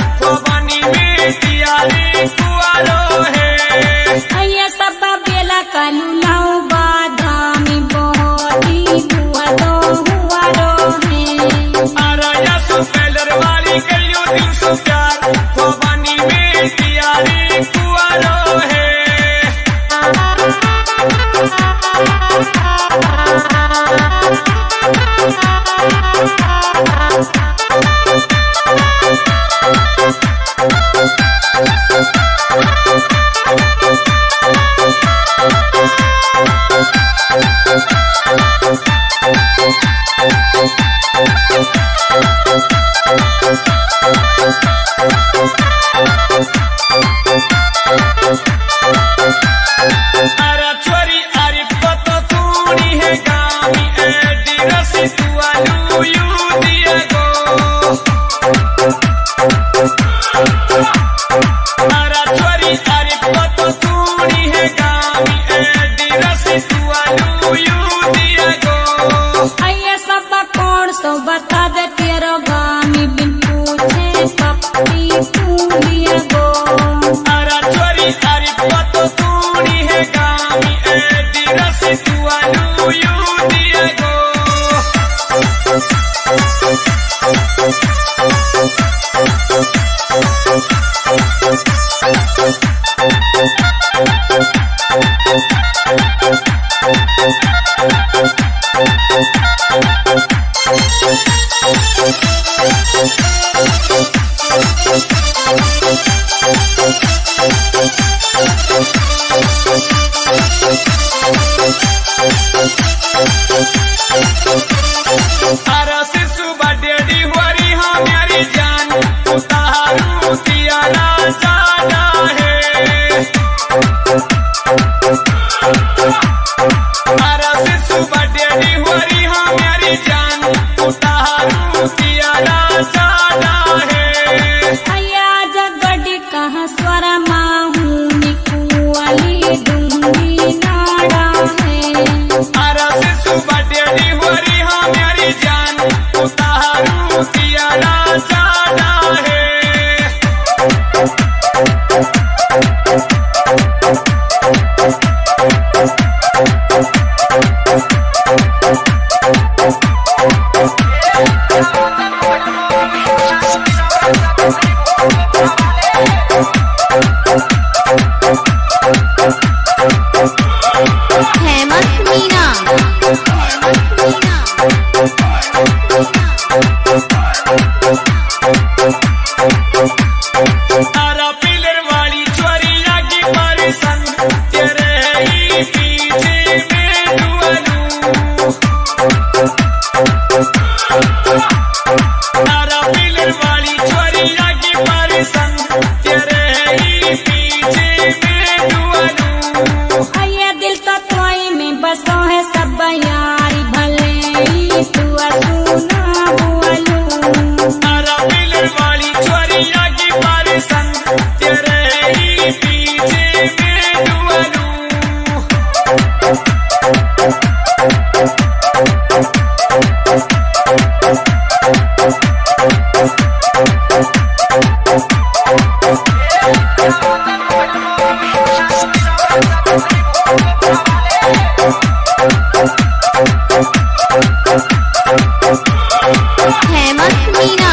पवनी में दियारी कुआरो है अय्या सब बेला कालू लाओ बादामी बोहती हुआ तो हुआ रो है आराया सुपेलर वाली कलियो 304 पवनी में दियारी कुआरो है अरे छोरी अरे पतो तूड़ी है गामी एडी रसी तुआलू यू दिया गो अरे छोरी अरे पतो तूड़ी है गामी एडी रसी तुआलू यू दिया गो अय्या सब कौन सो बता दे तेरो गामी बिन पूछे पप्पी तू लिया गो अरे छोरी अरे पतो तूड़ी है गामी एडी रसी तुआलू यू दिया गो अरे शिशु बडेडी हुरी हाँ मेरी जान उतारू दियारा जाना है अरे शिशु बडेडी हुरी हाँ मेरी जान उतारू दियारा जाना है अय्या जगड़ी कहाँ स्वरा माहू निकुआली डूंगी नाड़ा है अरे शिशु बडेडी हुरी हाँ मेरी जान उतारू दियारा जाना है हेमंत मीना तारा पिलर वाली छोरी आगे मारे संग तेरे ही पीछे में डुआलू तारा पिलर वाली छोरी आगे मारे संग तेरे ही पीछे में डुआलू अय्या दिल तो तोई में बसो है सब यारी भले ही तू सुना बुआलू तारा पिलर वाली छोरी आगे मारे संग तेरे ही पीछे में डुआलू हेमंत मीना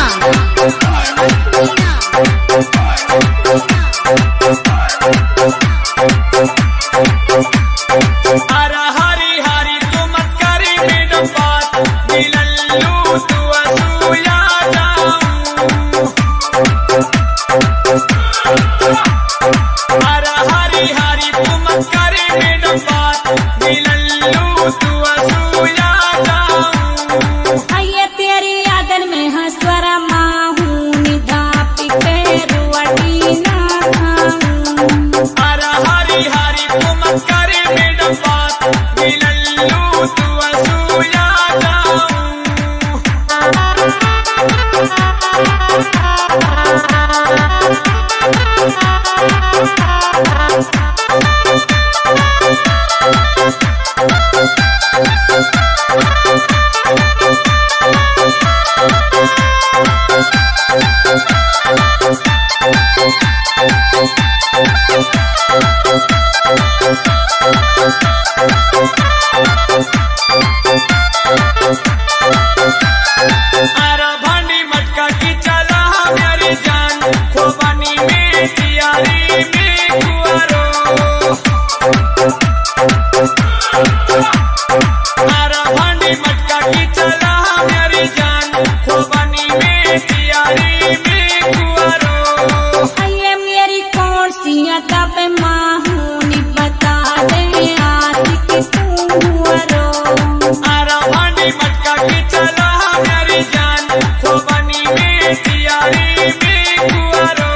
अरे हरी हरी तू मत करी मैडम बात दिलल्लू तू असूया जाऊं अरे हरी हरी तू मत करी मैडम बात दिलल्लू तू असूया जाऊं अय्या तेरी यादन में हंसवरा माहू निधापी के रुआटी ना खाऊं अरे हरी हरी तू मत करी मैडम बात दिलल्लू तू असूया जाऊं Thank you. आरा भांडी मटका की चला मेरी जान खोबानी में तियारी में कुआरो आरा भांडी मटका की चला मेरी जान खोबानी में तियारी में कुआरो ये मेरी कौन सी अदा पे माहूनी बता दे आशिक तू रो आरा भांडी मटका की चला मेरी जान खोबानी में तियारी में कुआरो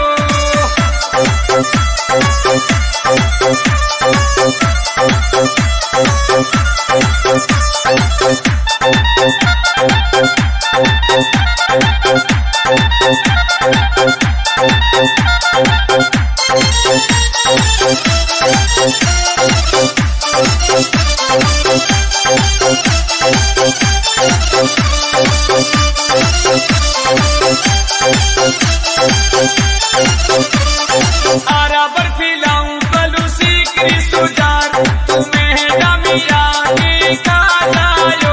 आरा बर्फी लाऊं कलू सीकरी सुजार तुम्हें डमिया के कालायो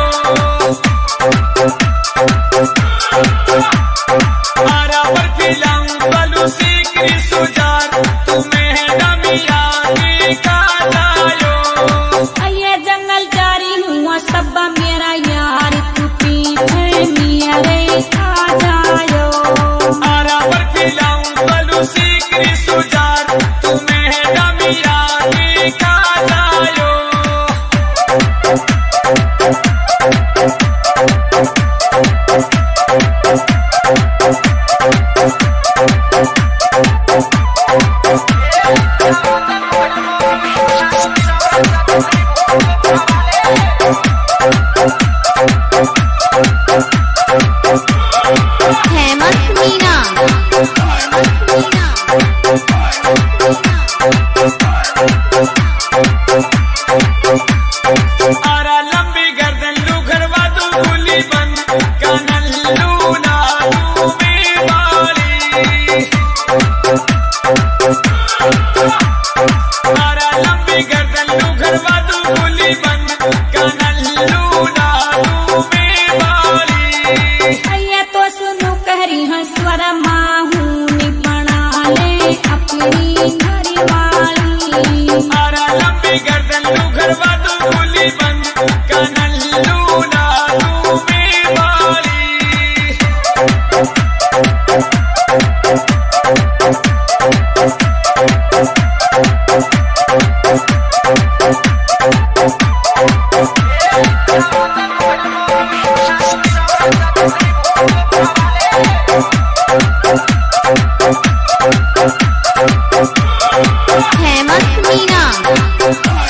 आरा बर्फी लाऊं कलू सीकरी सुजार तुम्हें डमिया के कालायो ये जंगल जारी हुआ सब मेरा यार तू पीछे मेरे आ जायो आरा बर्फी लाऊं कलू सीकरी सुजार तुम्हें डमिया के कालायो हेमंत मीना आरा लंबी गर्दन लू घरवा तू गुली बंद कनल लू नालू में वाली आरा लंबी गर्दन लू घरवा तू गुली बंद कनल लू नालू में वाली ये तो सुनो कहरी हंसवर माहूनी बना ले अपनी घरवाली आरा लंबी गर्दन लू घरवा तू गुली बंद कनल लू नालू में वाली हेमंत मीना